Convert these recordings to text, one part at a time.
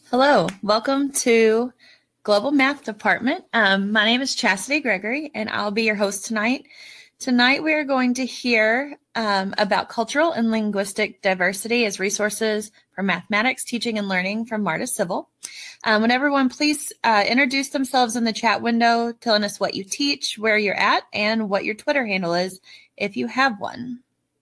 Hello, welcome to Global Math Department. My name is Chastity Gregory, and I'll be your host tonight. Tonight, we are going to hear about cultural and linguistic diversity as resources for mathematics, teaching, and learning from Marta Civil. Would everyone please introduce themselves in the chat window, telling us what you teach, where you're at, and what your Twitter handle is, if you have one.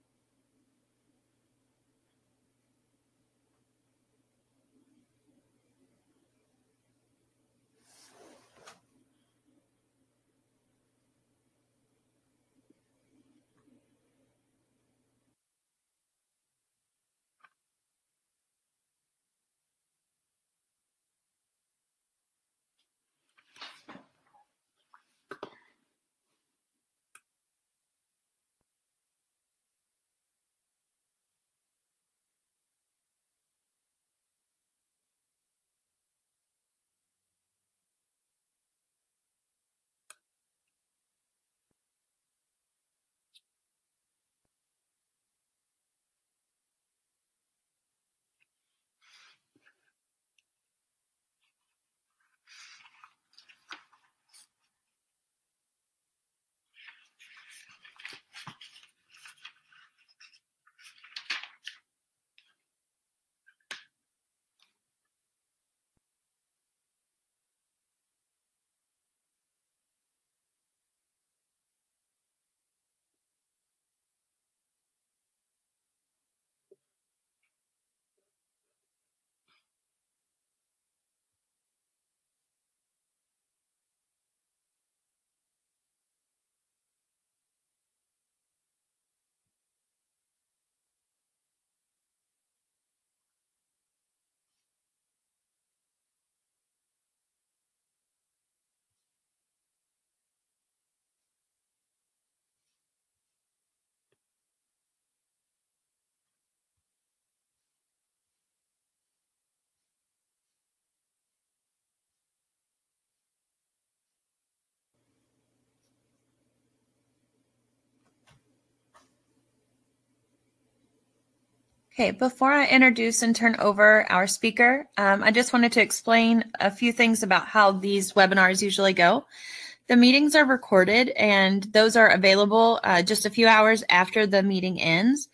Okay, before I introduce and turn over our speaker, I just wanted to explain a few things about how these webinars usually go. The meetings are recorded and those are available just a few hours after the meeting ends.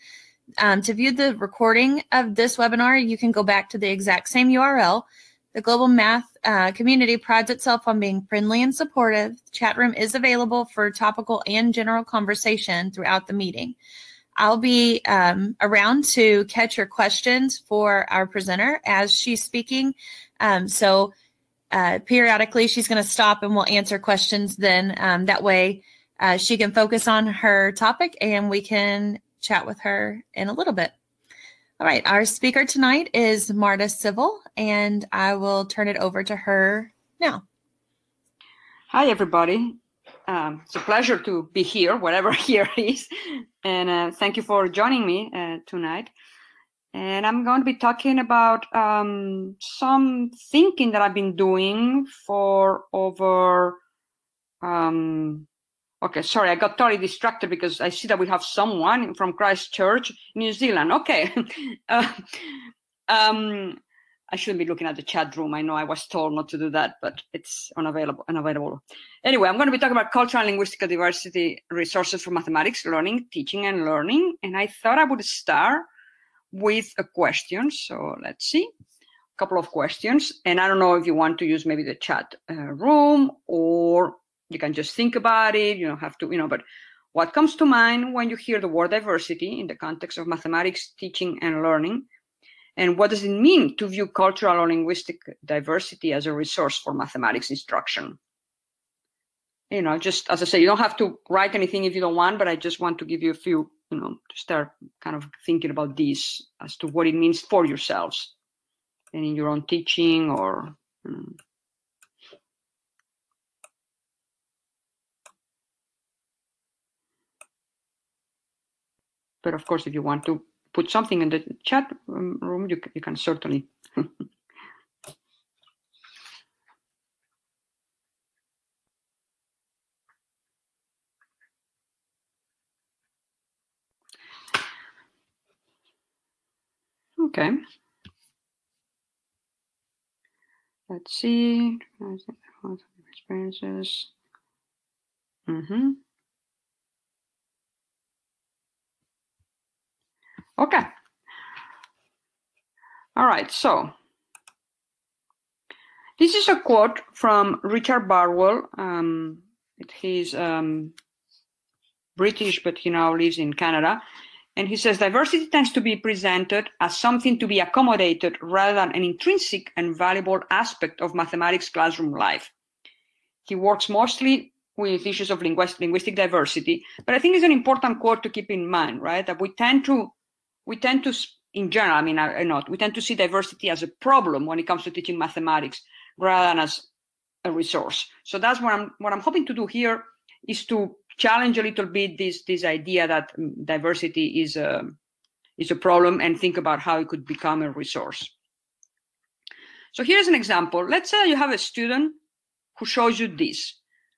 To view the recording of this webinar, you can go back to the exact same URL. The Global Math community prides itself on being friendly and supportive. The chat room is available for topical and general conversation throughout the meeting. I'll be around to catch your questions for our presenter as she's speaking. So periodically she's going to stop and we'll answer questions then. That way she can focus on her topic and we can chat with her in a little bit. All right, our speaker tonight is Marta Civil, and I will turn it over to her now. Hi, everybody. It's a pleasure to be here, whatever here is. And thank you for joining me tonight. And I'm going to be talking about some thinking that I've been doing for over... okay, sorry, I got totally distracted because I see that we have someone from Christchurch, New Zealand. Okay. I shouldn't be looking at the chat room. I know I was told not to do that, but it's unavailable. Anyway, I'm going to be talking about cultural and linguistic diversity resources for mathematics, learning, teaching, and learning. And I thought I would start with a question. So let's see, a couple of questions. And I don't know if you want to use maybe the chat room or you can just think about it. You don't have to, but what comes to mind when you hear the word diversity in the context of mathematics, teaching, and learning? And what does it mean to view cultural or linguistic diversity as a resource for mathematics instruction? Just as I say, you don't have to write anything if you don't want, but I just want to give you a few, to start kind of thinking about this as to what it means for yourselves and in your own teaching or... But of course, if you want to put something in the chat room, you can certainly. Okay. Let's see. Experiences. Okay. All right. So this is a quote from Richard Barwell. He's British, but he now lives in Canada. And he says, diversity tends to be presented as something to be accommodated rather than an intrinsic and valuable aspect of mathematics classroom life. He works mostly with issues of linguistic diversity, but I think it's an important quote to keep in mind, right? That we tend to, in general, I mean, we tend to see diversity as a problem when it comes to teaching mathematics rather than as a resource. So that's what I'm hoping to do here is to challenge a little bit this idea that diversity is a problem and think about how it could become a resource. So here's an example. Let's say you have a student who shows you this.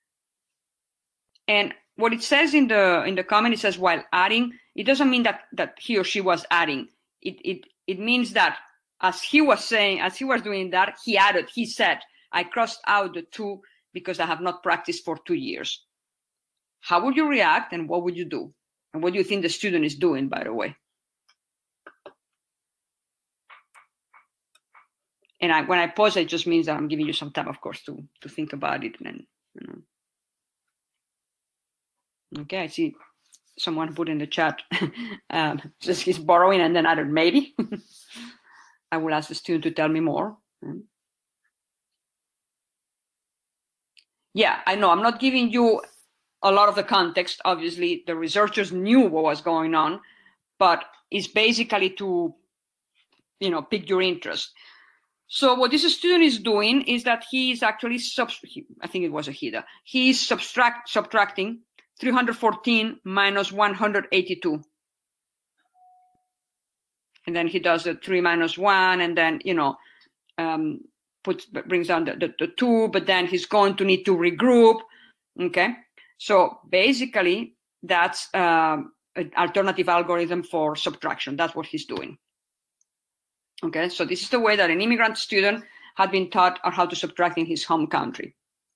And what it says in the comment, it says while adding, it doesn't mean that he or she was adding. It means that as he was doing that, he said, I crossed out the 2 because I have not practiced for 2 years. How would you react and what would you do? And what do you think the student is doing, by the way? And when I pause, it just means that I'm giving you some time, of course, to think about it. And Okay, I see someone put in the chat, just he's borrowing and then added maybe. I will ask the student to tell me more. Yeah, I know I'm not giving you a lot of the context. Obviously, the researchers knew what was going on, but it's basically to, pique your interest. So what this student is doing is that he is actually, I think it was a HIDA, he is subtracting 314 minus 182. And then he does the 3 minus 1, and then, brings down the 2, but then he's going to need to regroup. Okay. So basically, that's an alternative algorithm for subtraction. That's what he's doing. Okay. So this is the way that an immigrant student had been taught how to subtract in his home country.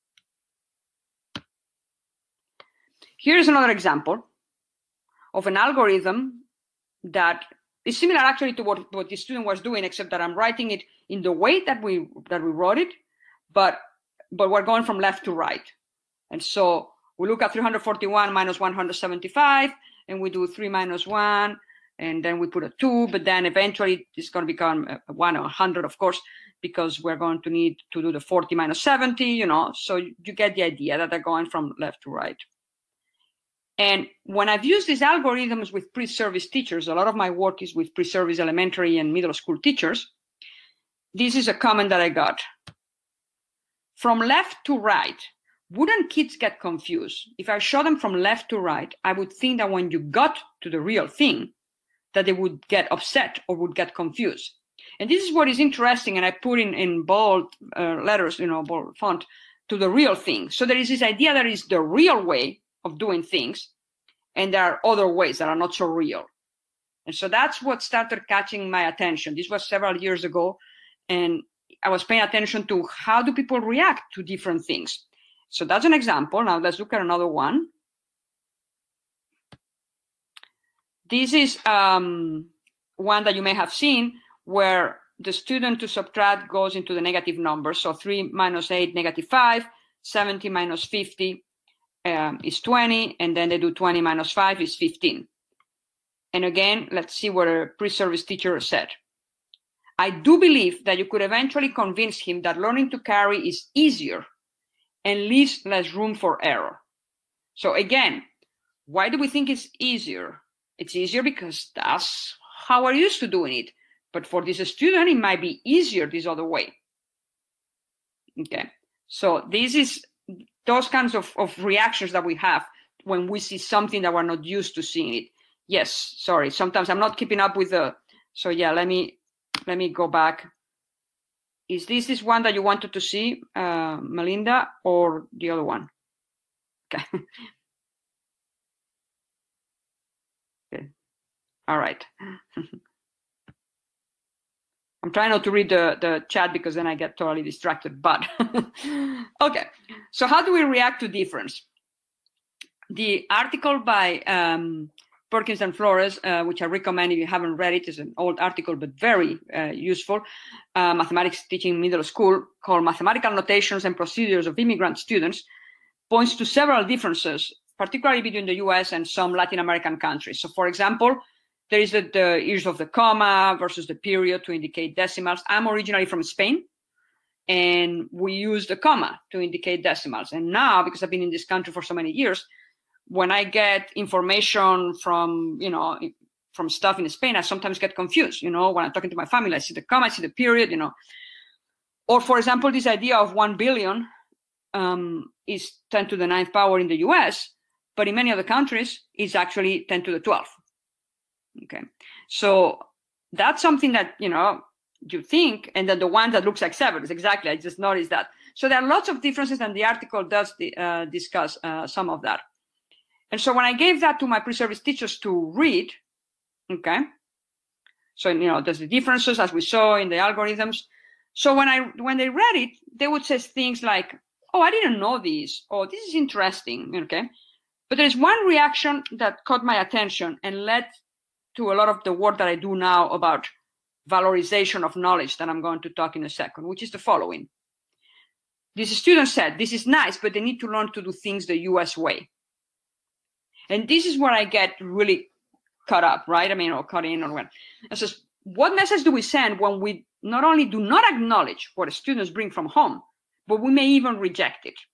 Here's another example of an algorithm that is similar actually to what the student was doing, except that I'm writing it in the way that we wrote it, but we're going from left to right. And so we look at 341 minus 175, and we do 3 minus 1, and then we put a 2, but then eventually it's going to become 1 or 100, of course, because we're going to need to do the 40 minus 70, so you get the idea that they're going from left to right. And when I've used these algorithms with pre-service teachers, a lot of my work is with pre-service elementary and middle school teachers. This is a comment that I got. From left to right, wouldn't kids get confused? If I show them from left to right, I would think that when you got to the real thing, that they would get upset or would get confused. And this is what is interesting, and I put in bold letters, bold font, to the real thing. So there is this idea that is the real way of doing things, and there are other ways that are not so real. And so that's what started catching my attention. This was several years ago, and I was paying attention to how do people react to different things. So that's an example. Now let's look at another one. This is one that you may have seen where the student to subtract goes into the negative numbers. So 3 minus 8, negative 5, 70 minus 50 is 20, and then they do 20 minus 5 is 15. And again, let's see what a pre-service teacher said. I do believe that you could eventually convince him that learning to carry is easier and leaves less room for error. So again, why do we think it's easier? It's easier because that's how we're used to doing it. But for this student, it might be easier this other way. Okay, so this is those kinds of reactions that we have when we see something that we're not used to seeing it. Yes, sorry, sometimes I'm not keeping up with so yeah, let me go back. Is this one that you wanted to see, Melinda, or the other one? Okay. Okay. All right. I'm trying not to read the chat because then I get totally distracted, but okay. So how do we react to difference? The article by Perkins and Flores, which I recommend if you haven't read it, is an old article, but very useful, mathematics teaching middle school, called Mathematical Notations and Procedures of Immigrant Students, points to several differences, particularly between the US and some Latin American countries. So for example, there is the use of the comma versus the period to indicate decimals. I'm originally from Spain, and we use the comma to indicate decimals. And now, because I've been in this country for so many years, when I get information from, from stuff in Spain, I sometimes get confused. When I'm talking to my family, I see the comma, I see the period, Or for example, this idea of 1 billion is 10 to the 9th power in the US, but in many other countries, it's actually 10 to the 12th. Okay, so that's something that, you think, and then the one that looks like 7 is exactly, I just noticed that. So there are lots of differences, and the article does discuss some of that. And so when I gave that to my pre-service teachers to read, okay, so, there's the differences as we saw in the algorithms. So when they read it, they would say things like, oh, I didn't know this, oh, this is interesting, okay. But there's one reaction that caught my attention and led to a lot of the work that I do now about valorization of knowledge that I'm going to talk in a second, which is the following. This student said, this is nice, but they need to learn to do things the US way. And this is where I get really caught up, right? Or caught in or what. And so what message do we send when we not only do not acknowledge what students bring from home, but we may even reject it?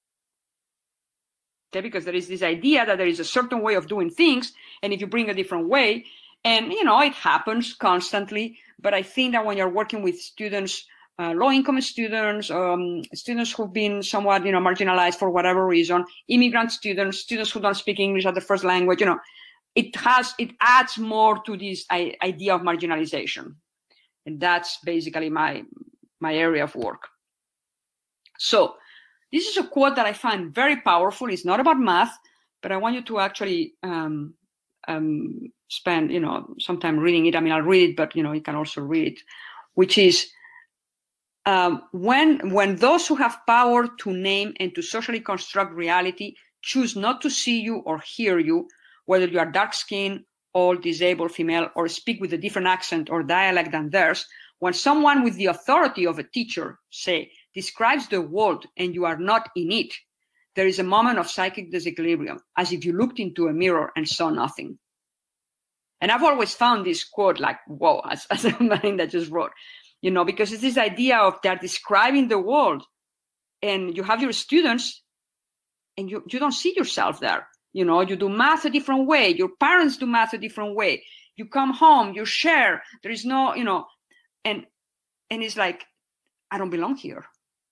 Okay, because there is this idea that there is a certain way of doing things, and if you bring a different way, and it happens constantly, but I think that when you're working with students, low-income students, students who've been somewhat, marginalized for whatever reason, immigrant students who don't speak English as the first language, it adds more to this idea of marginalization, and that's basically my area of work. So this is a quote that I find very powerful. It's not about math, but I want you to actually spend, some time reading it. I'll read it, but, you can also read it, which is when those who have power to name and to socially construct reality choose not to see you or hear you, whether you are dark-skinned, old, disabled, female, or speak with a different accent or dialect than theirs, when someone with the authority of a teacher, say, describes the world and you are not in it, there is a moment of psychic disequilibrium, as if you looked into a mirror and saw nothing. And I've always found this quote like, whoa, as a man that just wrote, because it's this idea of they're describing the world, and you have your students and you don't see yourself there. You do math a different way. Your parents do math a different way. You come home, you share. There is no, and it's like, I don't belong here.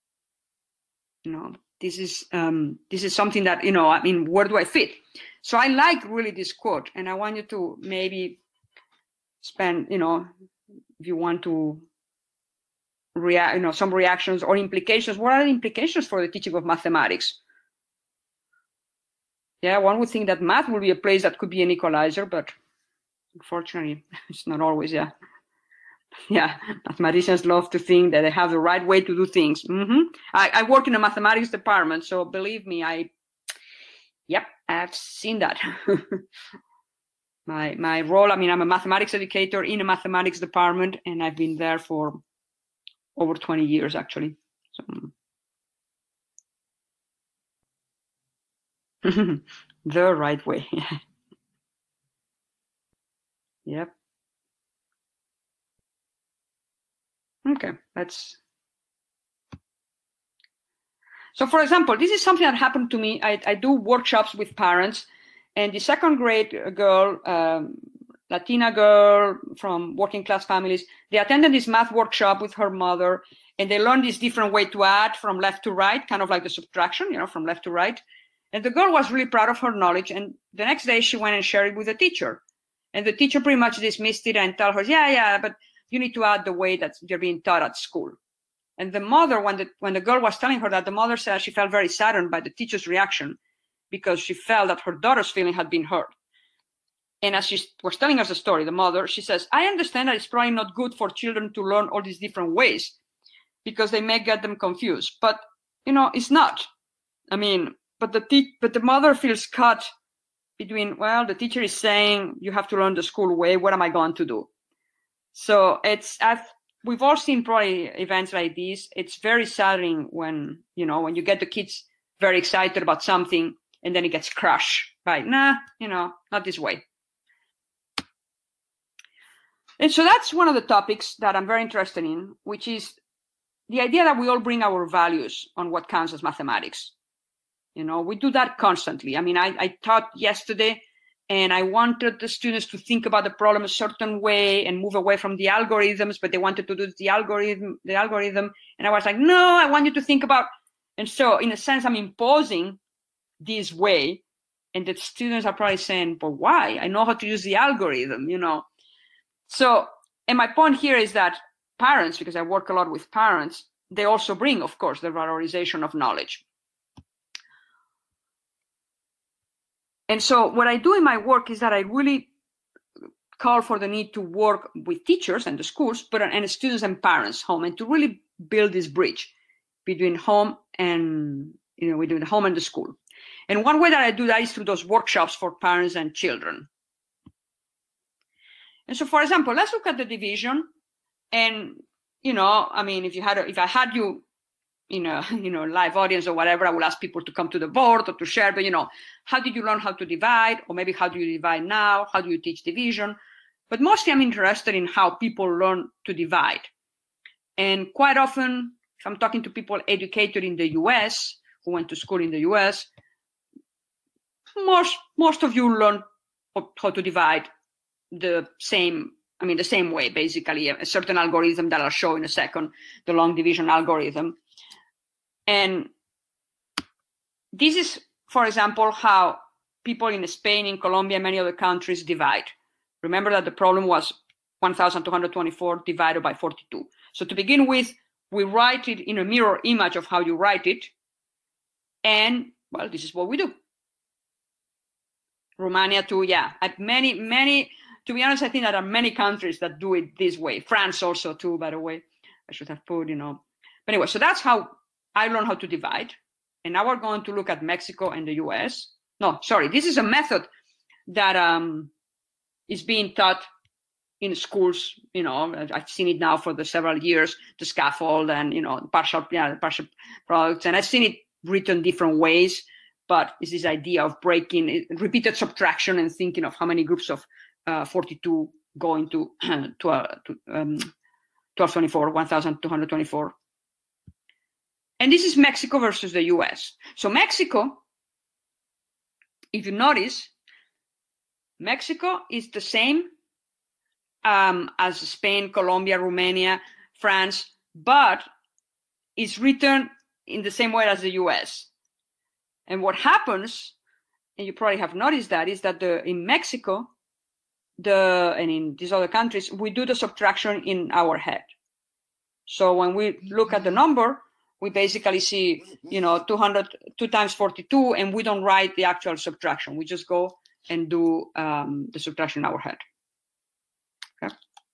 This is something that, where do I fit? So I like really this quote, and I want you to maybe spend, if you want to react, some reactions or implications. What are the implications for the teaching of mathematics? Yeah, one would think that math will be a place that could be an equalizer, but unfortunately, it's not always. Yeah, mathematicians love to think that they have the right way to do things. I work in a mathematics department, so believe me, I've seen that. My role, I'm a mathematics educator in a mathematics department, and I've been there for over 20 years, actually. So. The right way. Yep. Okay, so for example, this is something that happened to me. I do workshops with parents, and the second grade girl, Latina girl from working class families, they attended this math workshop with her mother, and they learned this different way to add from left to right, kind of like the subtraction, from left to right. And the girl was really proud of her knowledge. And the next day she went and shared it with the teacher. And the teacher pretty much dismissed it and told her, yeah, but you need to add the way that you're being taught at school. And the mother, when the girl was telling her that, the mother said she felt very saddened by the teacher's reaction because she felt that her daughter's feeling had been hurt. And as she was telling us the story, the mother, she says, I understand that it's probably not good for children to learn all these different ways because they may get them confused. But, it's not. I mean, but the mother feels caught between, well, the teacher is saying you have to learn the school way. What am I going to do? So we've all seen probably events like these. It's very saddening when you get the kids very excited about something and then it gets crushed by, not this way. And so that's one of the topics that I'm very interested in, which is the idea that we all bring our values on what counts as mathematics. We do that constantly. I mean, I taught yesterday and I wanted the students to think about the problem a certain way and move away from the algorithms, but they wanted to do the algorithm. And I was like, no, I want you to think about. And so in a sense, I'm imposing this way. And the students are probably saying, but why? I know how to use the algorithm, So, and my point here is that parents, because I work a lot with parents, they also bring, of course, the valorization of knowledge. And so what I do in my work is that I really call for the need to work with teachers and the schools, and students and parents home, and to really build this bridge between home and, between the home and the school. And one way that I do that is through those workshops for parents and children. And so, for example, let's look at the division. And, if I had you in a live audience or whatever, I will ask people to come to the board or to share, but how did you learn how to divide? Or maybe how do you divide now? How do you teach division? But mostly I'm interested in how people learn to divide. And quite often, if I'm talking to people educated in the US, who went to school in the US, most of you learn how to divide the same way, basically, a certain algorithm that I'll show in a second, the long division algorithm. And this is, for example, how people in Spain, in Colombia, many other countries divide. Remember that the problem was 1,224 divided by 42. So to begin with, we write it in a mirror image of how you write it. And, well, this is what we do. Romania too, yeah. At many, to be honest, I think there are many countries that do it this way. France also too, by the way. I should have put, But anyway, so that's how I learned how to divide. And now we're going to look at Mexico and the US. No, sorry, this is a method that is being taught in schools. I've seen it now for the several years, the scaffold and, partial products. And I've seen it written different ways, but it's this idea of breaking repeated subtraction and thinking of how many groups of 42 go into 1,224. And this is Mexico versus the US. So Mexico, if you notice, Mexico is the same as Spain, Colombia, Romania, France, but it's written in the same way as the US. And what happens, and you probably have noticed that, is that in Mexico, and in these other countries, we do the subtraction in our head. So when we look at the number, we basically see, 2 times 42, and we don't write the actual subtraction. We just go and do the subtraction in our head. Okay.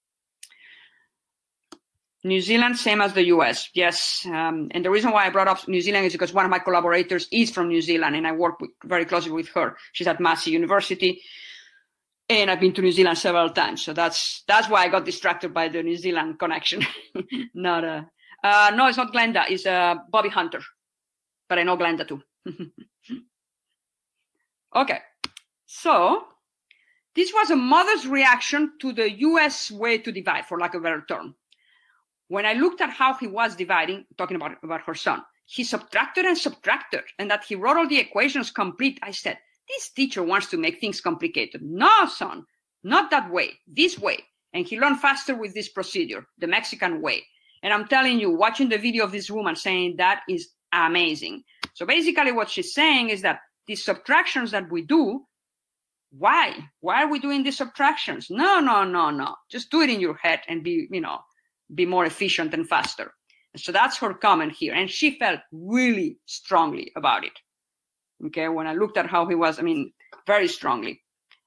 New Zealand, same as the US, yes. And the reason why I brought up New Zealand is because one of my collaborators is from New Zealand, and I work very closely with her. She's at Massey University, and I've been to New Zealand several times. So that's why I got distracted by the New Zealand connection. No, it's not Glenda. It's Bobby Hunter, but I know Glenda too. Okay, so this was a mother's reaction to the US way to divide, for lack of a better term. When I looked at how he was dividing, talking about her son, he subtracted and subtracted, and that he wrote all the equations complete, I said, this teacher wants to make things complicated. No, son, not that way, this way. And he learned faster with this procedure, the Mexican way. And I'm telling you, watching the video of this woman saying that is amazing. So basically what she's saying is that these subtractions that we do, why? Why are we doing these subtractions? No. Just do it in your head and be more efficient and faster. So that's her comment here. And she felt really strongly about it. Okay, when I looked at how he was, very strongly.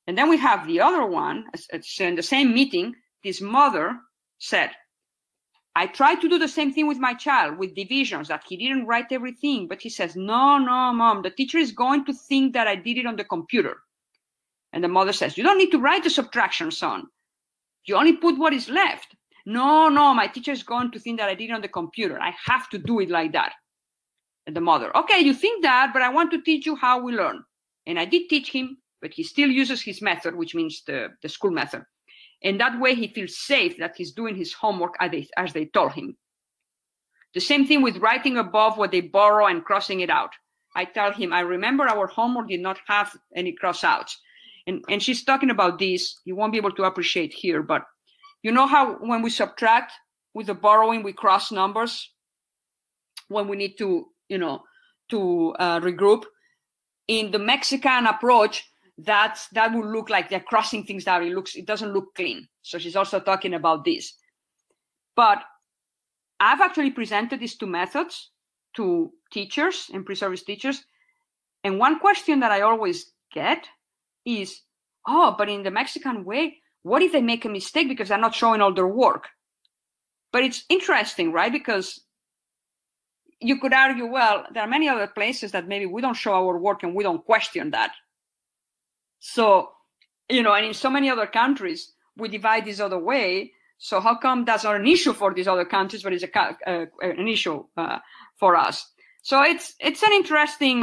And then we have the other one. So in the same meeting, this mother said, I tried to do the same thing with my child, with divisions, that he didn't write everything. But he says, no, mom, the teacher is going to think that I did it on the computer. And the mother says, you don't need to write the subtraction, son. You only put what is left. No, my teacher is going to think that I did it on the computer. I have to do it like that. And the mother, okay, you think that, but I want to teach you how we learn. And I did teach him, but he still uses his method, which means the school method. And that way he feels safe that he's doing his homework as they told him. The same thing with writing above what they borrow and crossing it out. I tell him, I remember our homework did not have any cross outs. And she's talking about this. You won't be able to appreciate here, but you know how when we subtract with the borrowing, we cross numbers when we need to, regroup. In the Mexican approach, that would look like they're crossing things out. It doesn't look clean. So she's also talking about this. But I've actually presented these two methods to teachers and pre-service teachers. And one question that I always get is, but in the Mexican way, what if they make a mistake because they're not showing all their work? But it's interesting, right? Because you could argue, well, there are many other places that maybe we don't show our work and we don't question that. So, and in so many other countries, we divide this other way. So how come that's not an issue for these other countries, but it's an issue for us? So it's an interesting,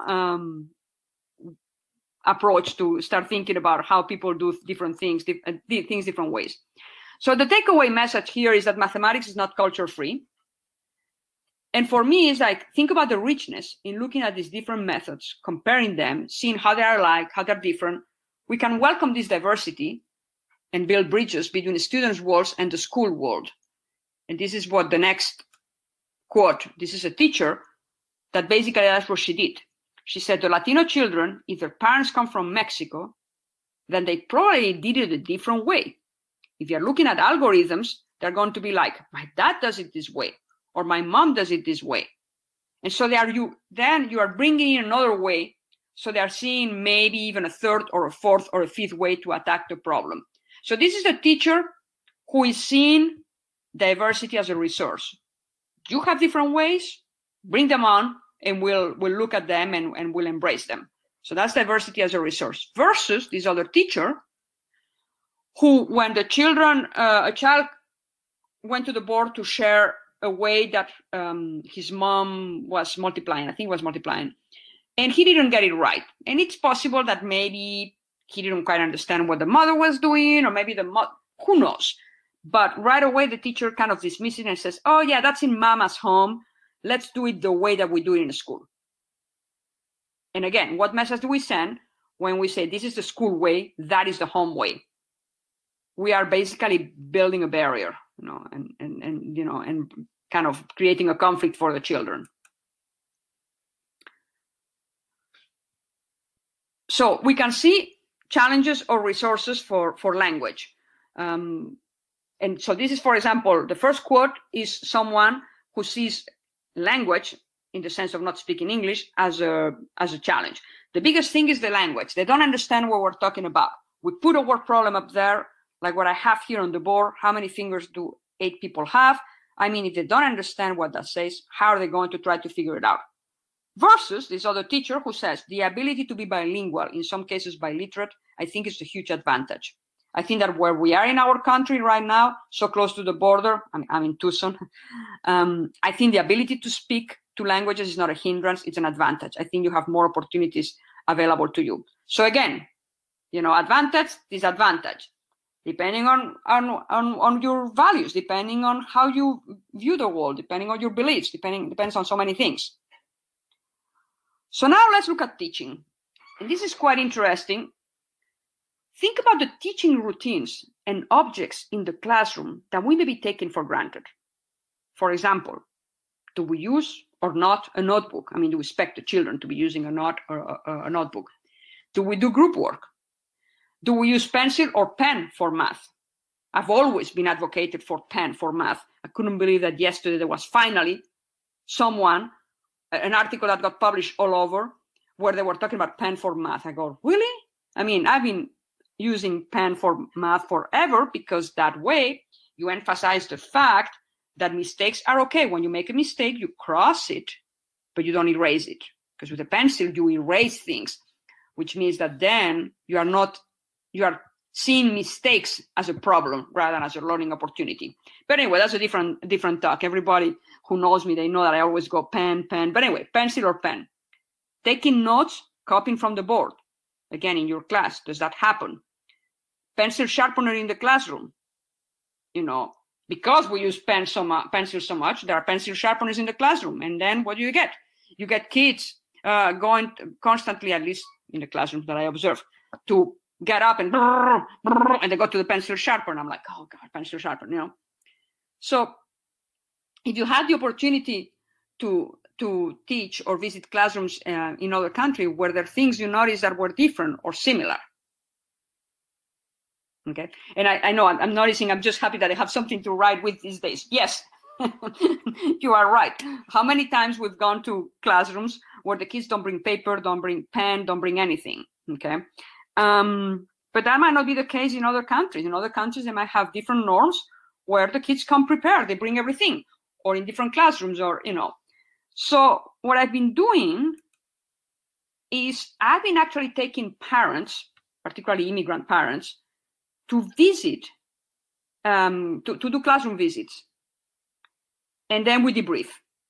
approach to start thinking about how people do different things, things different ways. So the takeaway message here is that mathematics is not culture free. And for me, it's like, think about the richness in looking at these different methods, comparing them, seeing how they are alike, how they're different. We can welcome this diversity and build bridges between the students' worlds and the school world. And this is what the next quote, this is a teacher that basically that's what she did. She said, the Latino children, if their parents come from Mexico, then they probably did it a different way. If you're looking at algorithms, they're going to be like, my dad does it this way, or my mom does it this way. And so then you are bringing in another way. So they are seeing maybe even a third or a fourth or a fifth way to attack the problem. So this is a teacher who is seeing diversity as a resource. You have different ways, bring them on, and we'll look at them and we'll embrace them. So that's diversity as a resource. Versus this other teacher who, when a child went to the board to share a way that his mom was multiplying, I think was multiplying, and he didn't get it right. And it's possible that maybe he didn't quite understand what the mother was doing, or maybe who knows? But right away, the teacher kind of dismisses it and says, oh yeah, that's in mama's home. Let's do it the way that we do it in school. And again, what message do we send when we say this is the school way, that is the home way? We are basically building a barrier, and kind of creating a conflict for the children. So we can see challenges or resources for language. And so this is, for example, the first quote is someone who sees language in the sense of not speaking English as a challenge. The biggest thing is the language. They don't understand what we're talking about. We put a word problem up there, like what I have here on the board. How many fingers do 8 people have? I mean, if they don't understand what that says, how are they going to try to figure it out? Versus this other teacher who says the ability to be bilingual, in some cases biliterate, I think is a huge advantage. I think that where we are in our country right now, so close to the border, I'm in Tucson, I think the ability to speak 2 languages is not a hindrance, it's an advantage. I think you have more opportunities available to you. So again, advantage, disadvantage, depending on your values, depending on how you view the world, depending on your beliefs, depends on so many things. So now let's look at teaching. And this is quite interesting. Think about the teaching routines and objects in the classroom that we may be taking for granted. For example, do we use or not a notebook? I mean, do we expect the children to be using a notebook? Do we do group work? Do we use pencil or pen for math? I've always been advocated for pen for math. I couldn't believe that yesterday there was finally an article that got published all over where they were talking about pen for math. I go, really? I mean, I've been using pen for math forever, because that way you emphasize the fact that mistakes are okay. When you make a mistake, you cross it, but you don't erase it. Because with a pencil, you erase things, which means that then you are seeing mistakes as a problem rather than as a learning opportunity. But anyway, that's a different talk. Everybody who knows me, they know that I always go pen. But anyway, pencil or pen. Taking notes, copying from the board. Again, in your class, does that happen? Pencil sharpener in the classroom. Because we use pencil so much, there are pencil sharpeners in the classroom. And then what do you get? You get kids going constantly, at least in the classrooms that I observe, to get up and they go to the pencil sharpener. I'm like, oh God, pencil sharpener, So if you had the opportunity to teach or visit classrooms in other countries, were there things you noticed that were different or similar? Okay, and I know I'm noticing, I'm just happy that I have something to write with these days. Yes, you are right. How many times we've gone to classrooms where the kids don't bring paper, don't bring pen, don't bring anything, okay? But that might not be the case in other countries. In other countries, they might have different norms where the kids come prepared, they bring everything, or in different classrooms, or, So what I've been doing is I've been actually taking parents, particularly immigrant parents, to visit, to do classroom visits. And then we debrief.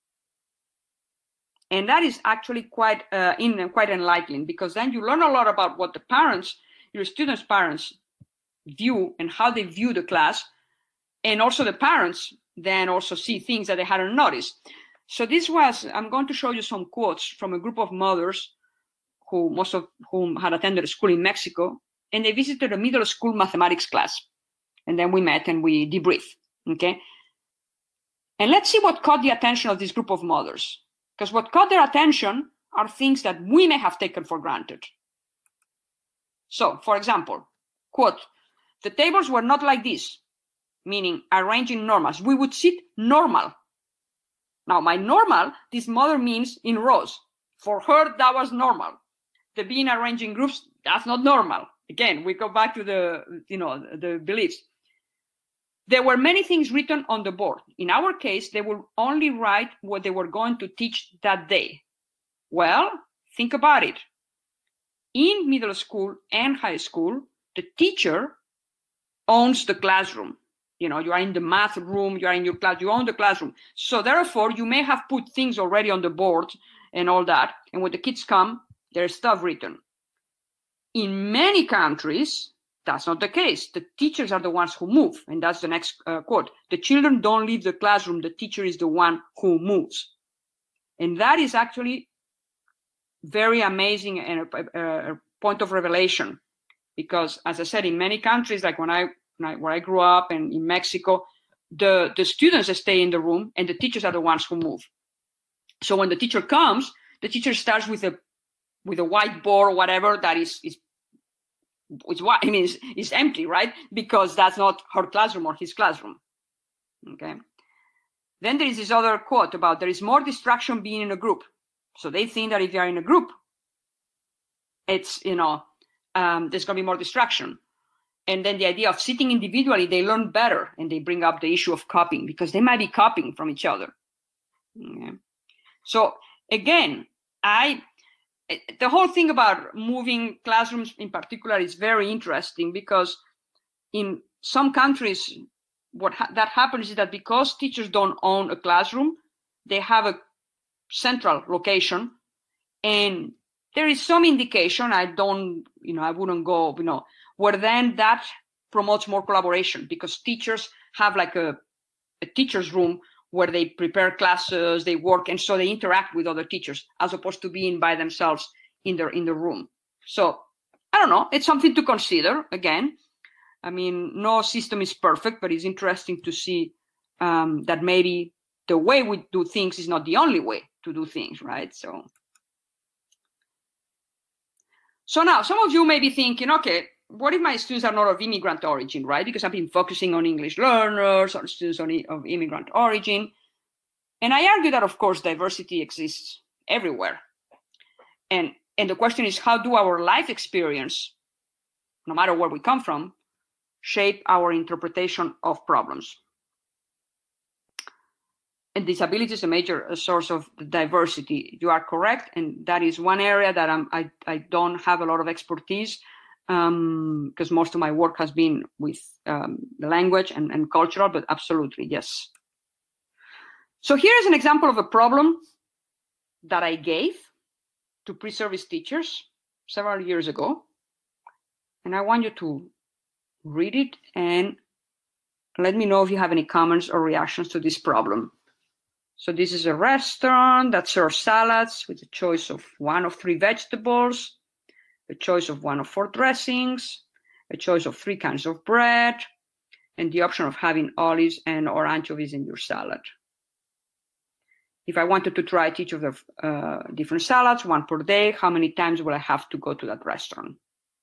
And that is actually quite enlightening, because then you learn a lot about what the parents, your students' parents, view and how they view the class. And also the parents then also see things that they hadn't noticed. So I'm going to show you some quotes from a group of mothers most of whom had attended a school in Mexico, and they visited a middle school mathematics class. And then we met and we debriefed, okay? And let's see what caught the attention of this group of mothers. Because what caught their attention are things that we may have taken for granted. So, for example, quote, "The tables were not like this," meaning arranging normals. We would sit normal. Now, by normal, this mother means in rows. For her, that was normal. The being arranged in groups, that's not normal. Again, we go back to the beliefs. There were many things written on the board. In our case, they will only write what they were going to teach that day. Well, think about it. In middle school and high school, the teacher owns the classroom. You are in the math room, you are in your class, you own the classroom. So therefore, you may have put things already on the board and all that. And when the kids come, there's stuff written. In many countries, that's not the case. The teachers are the ones who move. And that's the next quote. "The children don't leave the classroom. The teacher is the one who moves." And that is actually very amazing and a point of revelation. Because as I said, in many countries, like where I grew up and in Mexico, the students stay in the room and the teachers are the ones who move. So when the teacher comes, the teacher starts with a whiteboard or whatever that is empty, right? Because that's not her classroom or his classroom. Okay. Then there is this other quote about there is more distraction being in a group. So they think that if you are in a group, it's, there's going to be more distraction. And then the idea of sitting individually, they learn better, and they bring up the issue of copying because they might be copying from each other. Okay. So again, the whole thing about moving classrooms in particular is very interesting, because in some countries, that happens is that because teachers don't own a classroom, they have a central location, and there is some indication, I wouldn't go, where then that promotes more collaboration, because teachers have like a teacher's room where they prepare classes, they work, and so they interact with other teachers as opposed to being by themselves in the room. So I don't know, it's something to consider. Again, no system is perfect, but it's interesting to see that maybe the way we do things is not the only way to do things, right? So now some of you may be thinking, okay, what if my students are not of immigrant origin, right? Because I've been focusing on English learners or students of immigrant origin. And I argue that, of course, diversity exists everywhere. And the question is, how do our life experience no matter where we come from, shape our interpretation of problems. And disability is a major source of diversity. You are correct, and that is one area that I don't have a lot of expertise, because most of my work has been with the language and cultural, but absolutely, yes. So here is an example of a problem that I gave to pre-service teachers several years ago. And I want you to read it and let me know if you have any comments or reactions to this problem. So this is a restaurant that serves salads with a choice of 1 of 3 vegetables, a choice of 1 of 4 dressings, a choice of 3 kinds of bread, and the option of having olives and or anchovies in your salad. If I wanted to try each of the different salads, 1 per day, how many times will I have to go to that restaurant?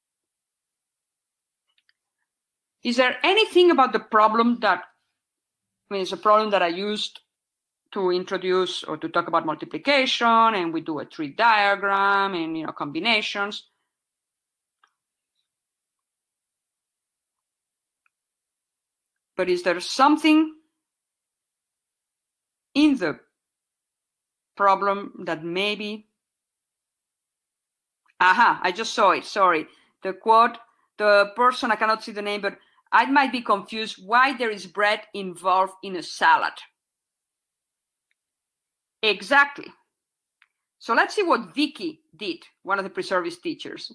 Is there anything about the problem that, I mean, it's a problem that I used to introduce or to talk about multiplication, and we do a tree diagram and, you know, combinations. But is there something in the problem that maybe, I just saw it, sorry. The quote, the person, I cannot see the name, but I might be confused why there is bread involved in a salad. Exactly. So let's see what Vicky did, one of the pre-service teachers.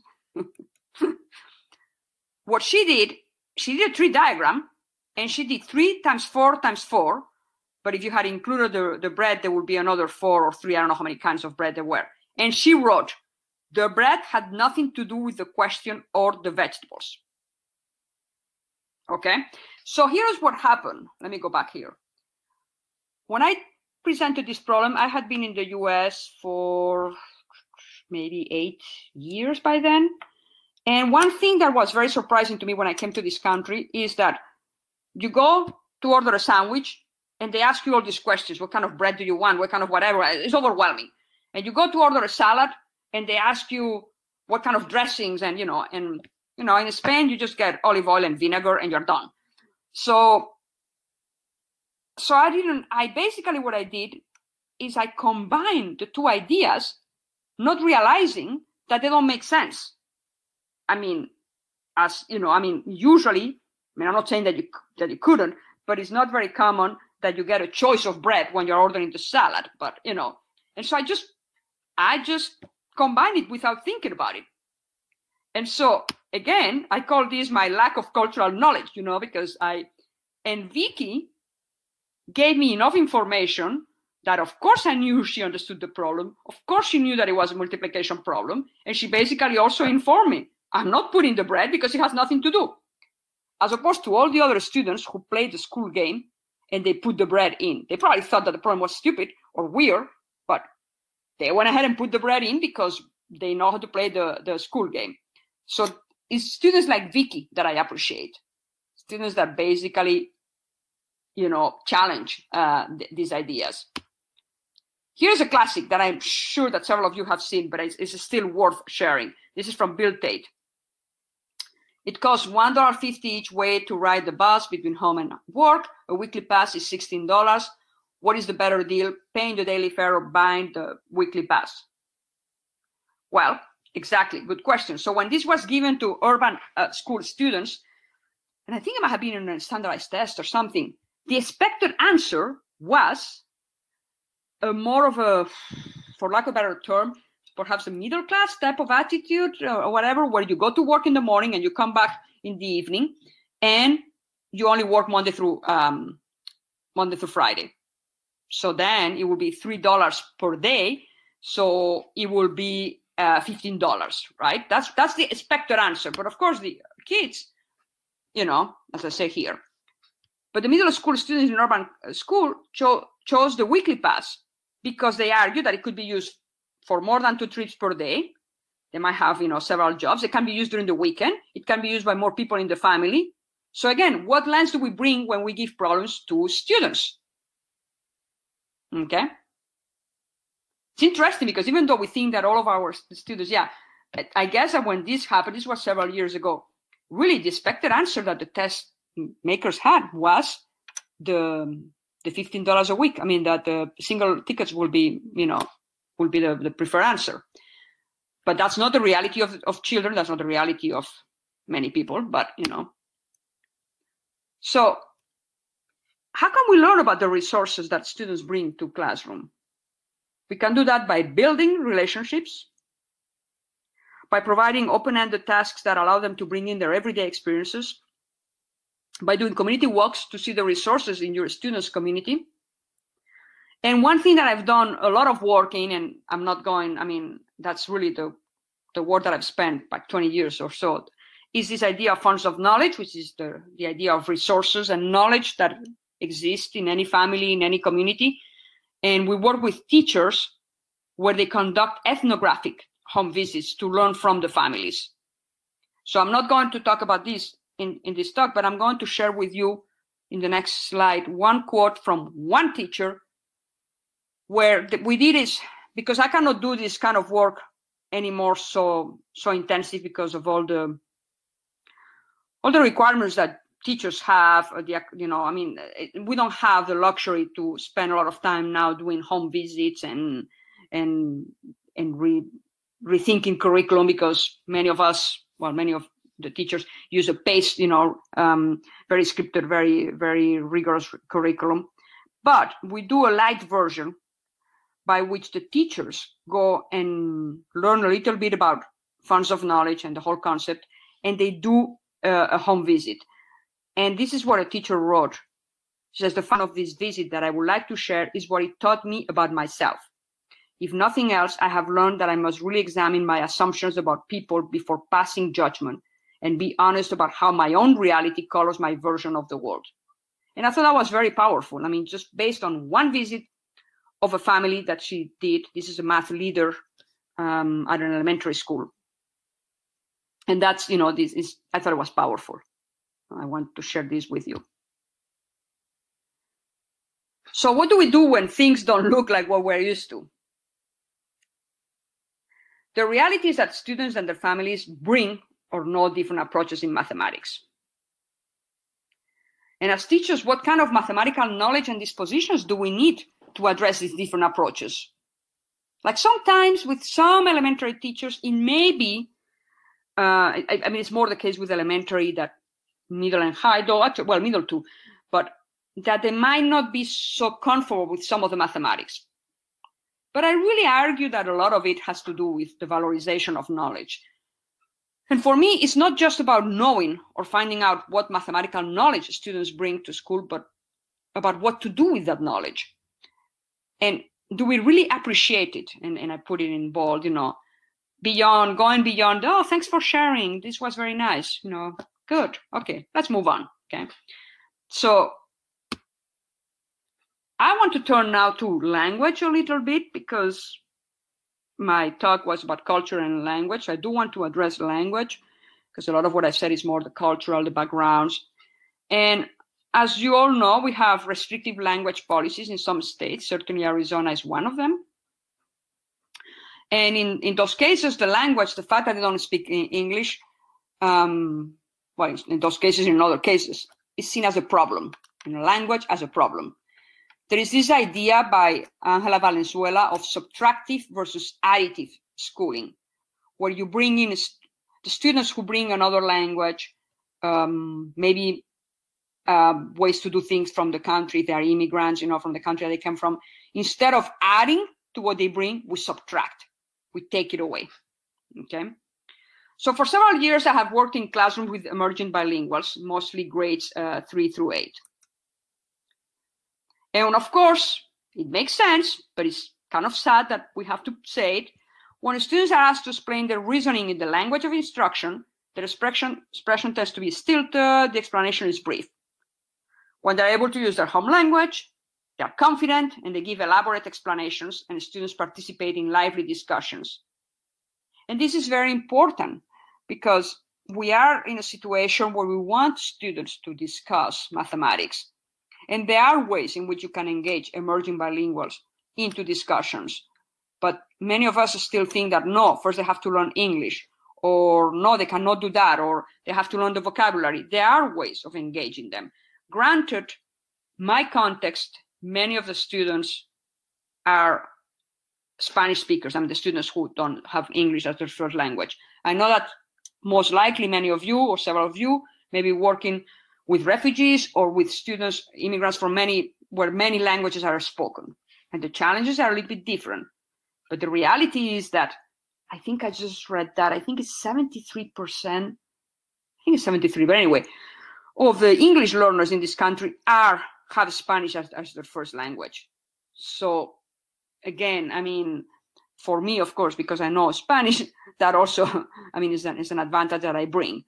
What she did a tree diagram, and she did 3 times 4 times 4. But if you had included the bread, there would be another 4 or 3. I don't know how many kinds of bread there were. And she wrote, the bread had nothing to do with the question or the vegetables. Okay, so here's what happened. Let me go back here. When I presented this problem, I had been in the US for maybe 8 years by then. And one thing that was very surprising to me when I came to this country is that you go to order a sandwich and they ask you all these questions. What kind of bread do you want? What kind of whatever? It's overwhelming. And you go to order a salad and they ask you what kind of dressings, and in Spain, you just get olive oil and vinegar and you're done. So basically what I did is I combined the 2 ideas, not realizing that they don't make sense. I mean, usually, I'm not saying that you couldn't, but it's not very common that you get a choice of bread when you're ordering the salad. But, and so I just combined it without thinking about it. And so, again, I call this my lack of cultural knowledge, because and Vicky gave me enough information that, of course, I knew she understood the problem. Of course, she knew that it was a multiplication problem. And she basically also informed me, I'm not putting the bread because it has nothing to do. As opposed to all the other students who played the school game and they put the bread in. They probably thought that the problem was stupid or weird, but they went ahead and put the bread in because they know how to play the school game. So it's students like Vicky that I appreciate. Students that basically, challenge these ideas. Here's a classic that I'm sure that several of you have seen, but it's still worth sharing. This is from Bill Tate. It costs $1.50 each way to ride the bus between home and work. A weekly pass is $16. What is the better deal, paying the daily fare or buying the weekly pass? Well, exactly. Good question. So when this was given to urban school students, and I think it might have been in a standardized test or something, the expected answer was more of a, for lack of a better term, perhaps a middle class type of attitude or whatever, where you go to work in the morning and you come back in the evening and you only work Monday through Friday. So then it will be $3 per day. So it will be $15, right? That's the expected answer. But of course, the kids, as I say here, but the middle school students in urban school chose the weekly pass because they argued that it could be used for more than 2 trips per day. They might have, several jobs. It can be used during the weekend. It can be used by more people in the family. So again, what lens do we bring when we give problems to students? Okay. It's interesting because even though we think that all of our students, I guess that when this happened, this was several years ago, really the expected answer that the test makers had was the $15 a week. I mean, that the single tickets will be, will be the preferred answer. But that's not the reality of children. That's not the reality of many people, but, So how can we learn about the resources that students bring to classroom? We can do that by building relationships, by providing open-ended tasks that allow them to bring in their everyday experiences, by doing community walks to see the resources in your students' community. And one thing that I've done a lot of work in, and I'm not going, that's really the work that I've spent like 20 years or so, is this idea of funds of knowledge, which is the idea of resources and knowledge that exist in any family, in any community. And we work with teachers where they conduct ethnographic home visits to learn from the families. So I'm not going to talk about this in this talk, but I'm going to share with you in the next slide one quote from one teacher where we did is, because I cannot do this kind of work anymore so intensive because of all the requirements that teachers have. We don't have the luxury to spend a lot of time now doing home visits and rethinking curriculum, because many of the teachers use a paced, very scripted, very, very rigorous curriculum. But we do a light version by which the teachers go and learn a little bit about funds of knowledge and the whole concept, and they do a home visit. And this is what a teacher wrote. She says, the fun of this visit that I would like to share is what it taught me about myself. If nothing else, I have learned that I must really examine my assumptions about people before passing judgment and be honest about how my own reality colors my version of the world. And I thought that was very powerful. Just based on one visit of a family that she did. This is a math leader at an elementary school. And that's, I thought it was powerful. I want to share this with you. So what do we do when things don't look like what we're used to? The reality is that students and their families bring or know different approaches in mathematics. And as teachers, what kind of mathematical knowledge and dispositions do we need to address these different approaches? Like sometimes with some elementary teachers, it may be, it's more the case with elementary than middle and high, though, well, middle too, but that they might not be so comfortable with some of the mathematics. But I really argue that a lot of it has to do with the valorization of knowledge. And for me, it's not just about knowing or finding out what mathematical knowledge students bring to school, but about what to do with that knowledge. And do we really appreciate it? And I put it in bold, going beyond, oh, thanks for sharing. This was very nice. Good. Okay, let's move on. Okay. So I want to turn now to language a little bit, because my talk was about culture and language. I do want to address language, because a lot of what I said is more the cultural, the backgrounds. And as you all know, we have restrictive language policies in some states. Certainly Arizona is one of them. And in those cases, the language, the fact that they don't speak English, in those cases, in other cases, is seen as a problem. Language as a problem. There is this idea by Angela Valenzuela of subtractive versus additive schooling, where you bring in the students who bring another language, maybe ways to do things from the country. They are immigrants, from the country they come from. Instead of adding to what they bring, we subtract. We take it away. Okay. So for several years, I have worked in classrooms with emerging bilinguals, mostly grades 3 through 8. And of course, it makes sense, but it's kind of sad that we have to say it. When students are asked to explain their reasoning in the language of instruction, their expression tends to be stilted, the explanation is brief. When they're able to use their home language, they're confident and they give elaborate explanations, and students participate in lively discussions. And this is very important because we are in a situation where we want students to discuss mathematics. And there are ways in which you can engage emerging bilinguals into discussions. But many of us still think that no, first they have to learn English, or no, they cannot do that, or they have to learn the vocabulary. There are ways of engaging them. Granted, my context, many of the students are Spanish speakers. I mean, the students who don't have English as their first language. I know that most likely many of you or several of you may be working with refugees or with students, immigrants from where many languages are spoken. And the challenges are a little bit different. But the reality is that, I think I just read that, I think it's 73%, I think it's 73, but anyway, of the English learners in this country have Spanish as their first language. So again, I mean, for me, of course, because I know Spanish, that also, I mean, is an advantage that I bring.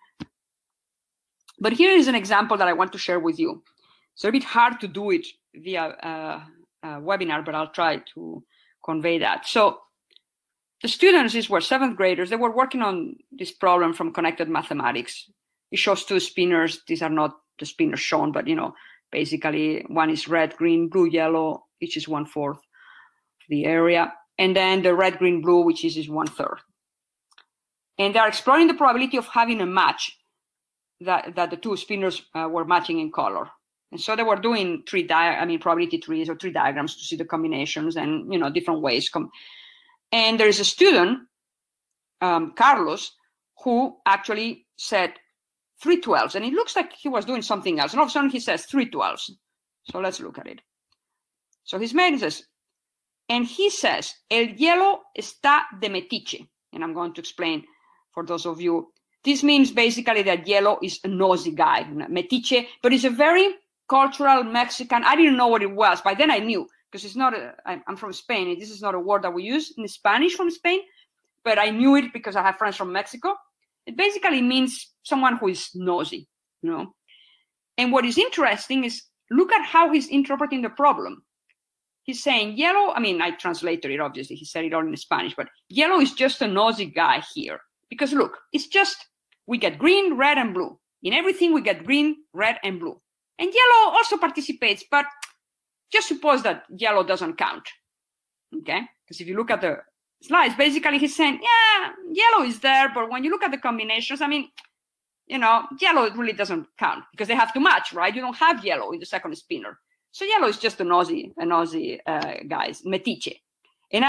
But here is an example that I want to share with you. It's a bit hard to do it via a webinar, but I'll try to convey that. So the students, these were 7th graders, they were working on this problem from Connected Mathematics. It shows 2 spinners. These are not the spinners shown, but, you know, basically one is red, green, blue, yellow, each is 1/4 the area. And then the red, green, blue, which is 1/3. And they're exploring the probability of having a match that the 2 spinners were matching in color. And so they were doing probability trees or 3 diagrams to see the combinations and, you know, different ways. And there is a student, Carlos, who actually said 3 12s, and it looks like he was doing something else. And all of a sudden he says 3 12s. So let's look at it. So his mate says, and he says, el hielo está de metiche. And I'm going to explain for those of you. This means basically that hielo is a nosy guy, metiche, but it's a very cultural Mexican. I didn't know what it was. By then I knew, because it's not, I'm from Spain. And this is not a word that we use in Spanish from Spain, but I knew it because I have friends from Mexico. It basically means someone who is nosy, you know. And what is interesting is, look at how he's interpreting the problem. He's saying yellow, I mean, I translated it, obviously. He said it all in Spanish, but yellow is just a nosy guy here. Because look, it's just, we get green, red, and blue. In everything, we get green, red, and blue. And yellow also participates, but just suppose that yellow doesn't count, okay? Because if you look at the slides, basically he's saying, yeah, yellow is there, but when you look at the combinations, I mean, you know, yellow really doesn't count because they have to match, right? You don't have yellow in the second spinner. So yellow is just a nosy guys, metiche. And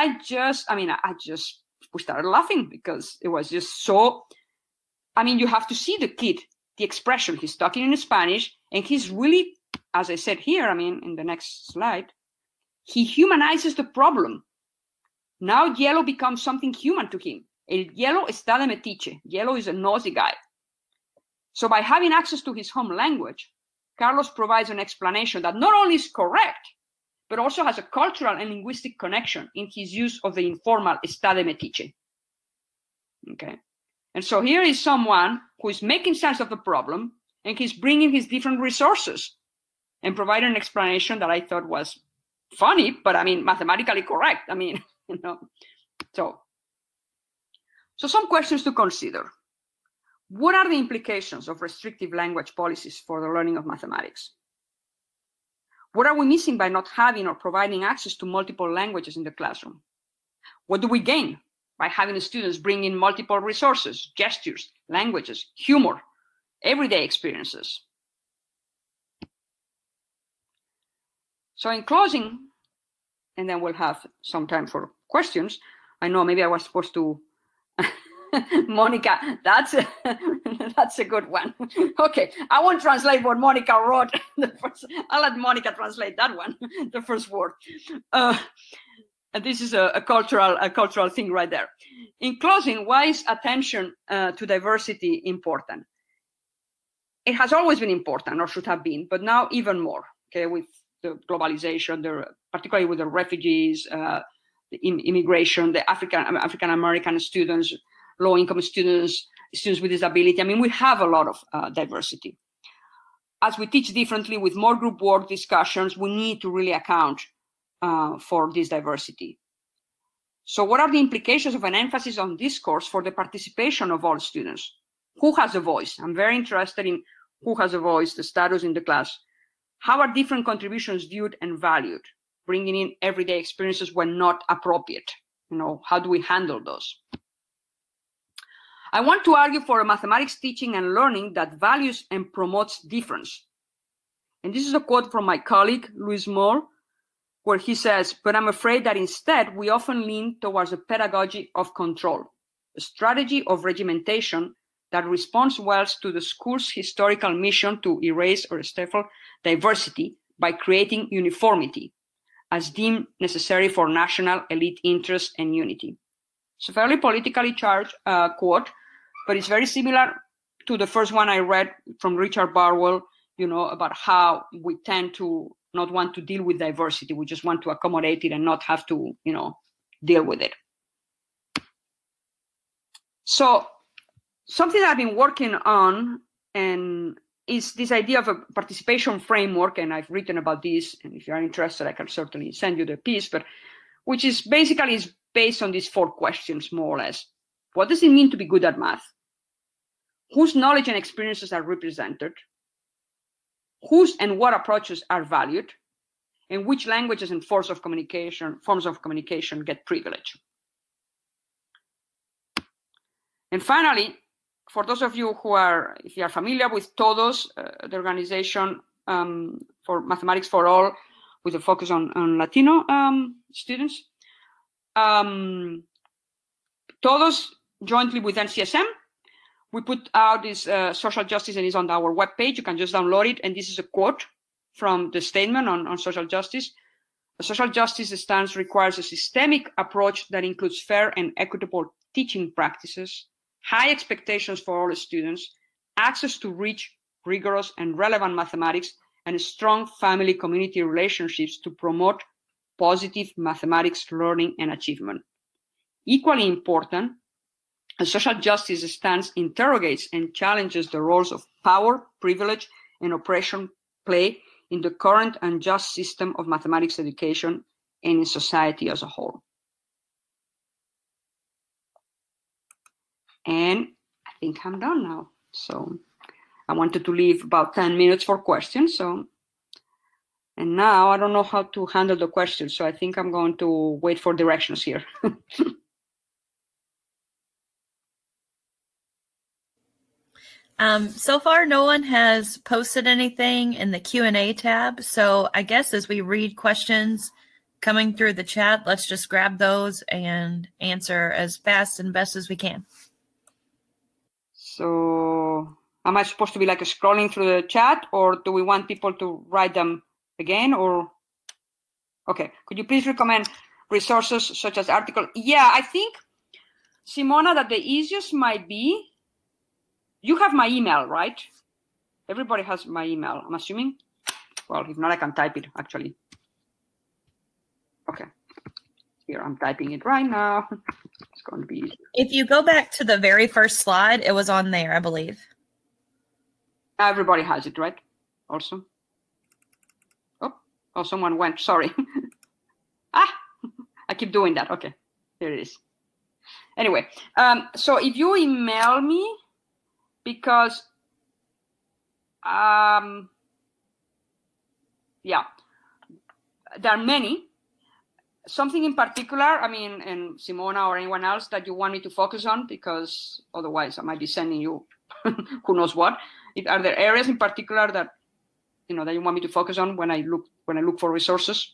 we started laughing because it was just so, I mean, you have to see the kid, the expression. He's talking in Spanish, and he's really, as I said here, I mean, in the next slide, he humanizes the problem. Now yellow becomes something human to him. El hielo está de metiche. Yellow is a nosy guy. So by having access to his home language, Carlos provides an explanation that not only is correct, but also has a cultural and linguistic connection in his use of the informal está de metiche. Okay. And so here is someone who is making sense of the problem, and he's bringing his different resources and providing an explanation that I thought was funny, but I mean, mathematically correct. I mean, you know, so some questions to consider. What are the implications of restrictive language policies for the learning of mathematics? What are we missing by not having or providing access to multiple languages in the classroom? What do we gain by having the students bring in multiple resources, gestures, languages, humor, everyday experiences? So in closing, and then we'll have some time for questions. I know maybe I was supposed to Monica, that's a good one. Okay, I won't translate what Monica wrote. I'll let Monica translate that one, the first word. And this is a cultural thing right there. In closing, why is attention to diversity important? It has always been important, or should have been, but now even more. Okay, with the globalization, particularly with the refugees, the immigration, the African American students, low-income students, students with disability. I mean, we have a lot of diversity. As we teach differently with more group work discussions, we need to really account for this diversity. So what are the implications of an emphasis on discourse for the participation of all students? Who has a voice? I'm very interested in who has a voice, the status in the class. How are different contributions viewed and valued? Bringing in everyday experiences when not appropriate. You know, how do we handle those? I want to argue for a mathematics teaching and learning that values and promotes difference. And this is a quote from my colleague, Louis Moll, where he says, but I'm afraid that instead we often lean towards a pedagogy of control, a strategy of regimentation that responds well to the school's historical mission to erase or stifle diversity by creating uniformity as deemed necessary for national elite interest and unity. It's a fairly politically charged quote, but it's very similar to the first one I read from Richard Barwell, about how we tend to not want to deal with diversity. We just want to accommodate it and not have to, deal with it. So something that I've been working on and is this idea of a participation framework, and I've written about this, and if you are interested, I can certainly send you the piece, but which is basically based on these 4 questions, more or less. What does it mean to be good at math? Whose knowledge and experiences are represented? Whose and what approaches are valued? And which languages and forms of communication get privilege? And finally, for those of you if you are familiar with TODOS, the organization for Mathematics for All, with a focus on Latino students, TODOS, jointly with NCSM, we put out this social justice, and it's on our webpage. You can just download it. And this is a quote from the statement on social justice. A social justice stance requires a systemic approach that includes fair and equitable teaching practices, high expectations for all students, access to rich, rigorous, and relevant mathematics, and strong family community relationships to promote positive mathematics learning and achievement. Equally important, a social justice stance interrogates and challenges the roles of power, privilege, and oppression play in the current unjust system of mathematics education and in society as a whole. And I think I'm done now. So I wanted to leave about 10 minutes for questions. And now I don't know how to handle the questions. So I think I'm going to wait for directions here. So far, no one has posted anything in the Q&A tab. So I guess as we read questions coming through the chat, let's just grab those and answer as fast and best as we can. So am I supposed to be like scrolling through the chat, or do we want people to write them again? Or okay, could you please recommend resources such as articles? Yeah, I think, Simona, that the easiest might be, you have my email, right? Everybody has my email, I'm assuming. Well, if not, I can type it, actually. Okay. Here, I'm typing it right now. It's going to be easy. If you go back to the very first slide, it was on there, I believe. Everybody has it, right? Also. Oh, someone went, sorry. I keep doing that. Okay, here it is. Anyway, so if you email me, because, yeah, there are many. Something in particular, I mean, and Simona or anyone else that you want me to focus on, because otherwise I might be sending you who knows what. Are there areas in particular that that you want me to focus on when I look for resources?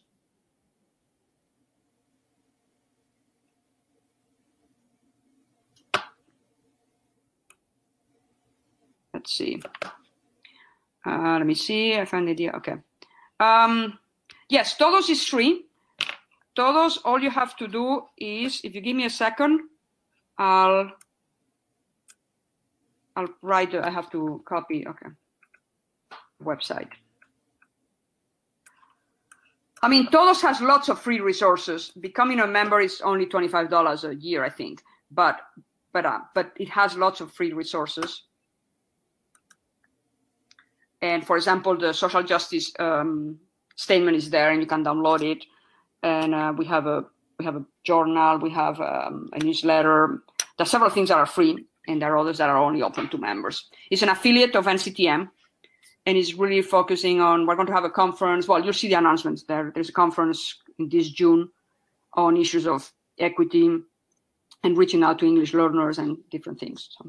Let's see. Let me see. I found the idea. Okay. Yes, TODOS is free. TODOS, all you have to do is, if you give me a second, I'll write. I have to copy. Okay. Website. I mean, TODOS has lots of free resources. Becoming a member is only $25 a year, I think, but it has lots of free resources. And for example, the social justice statement is there, and you can download it. And we have a journal, we have a newsletter. There are several things that are free, and there are others that are only open to members. It's an affiliate of NCTM, and it's really focusing on, we're going to have a conference. Well, you'll see the announcements there. There's a conference in this June on issues of equity and reaching out to English learners and different things. So.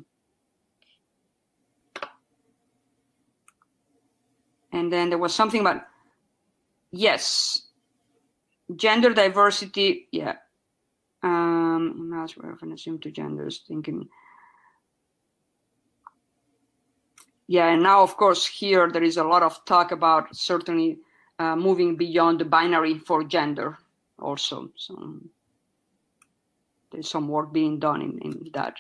And then there was something about, yes, gender diversity, yeah. Emails were often assumed to genders, thinking. Yeah, and now, of course, here there is a lot of talk about certainly moving beyond the binary for gender also. So there's some work being done in that.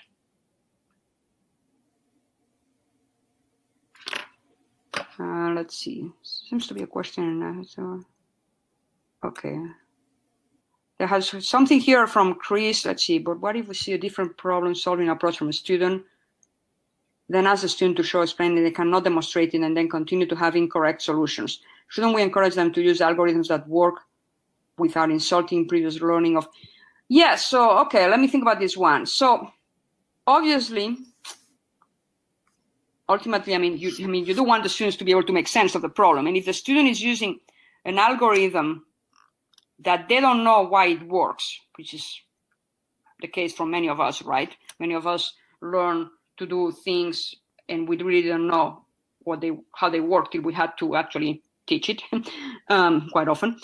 Let's see. Seems to be a question. So, okay. There has something here from Chris. Let's see. But what if we see a different problem-solving approach from a student? Then ask the student to show explaining they cannot demonstrate it and then continue to have incorrect solutions. Shouldn't we encourage them to use algorithms that work without insulting previous learning of? Yeah, so, okay, let me think about this one. So, obviously, ultimately, you do want the students to be able to make sense of the problem. And if the student is using an algorithm that they don't know why it works, which is the case for many of us, right? Many of us learn to do things and we really don't know how they work till we had to actually teach it quite often.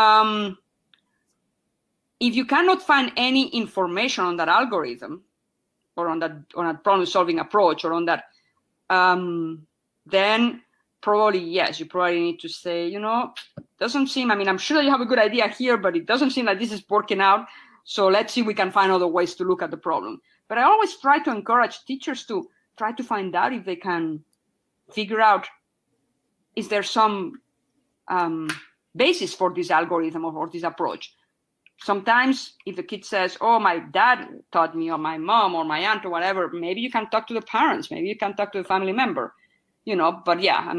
If you cannot find any information on that algorithm or on that problem-solving approach or on that, then probably, yes, you probably need to say, doesn't seem, I'm sure you have a good idea here, but it doesn't seem like this is working out. So let's see if we can find other ways to look at the problem. But I always try to encourage teachers to try to find out if they can figure out, is there some basis for this algorithm or this approach? Sometimes if the kid says, oh, my dad taught me, or my mom or my aunt or whatever, maybe you can talk to the parents, maybe you can talk to a family member, but yeah,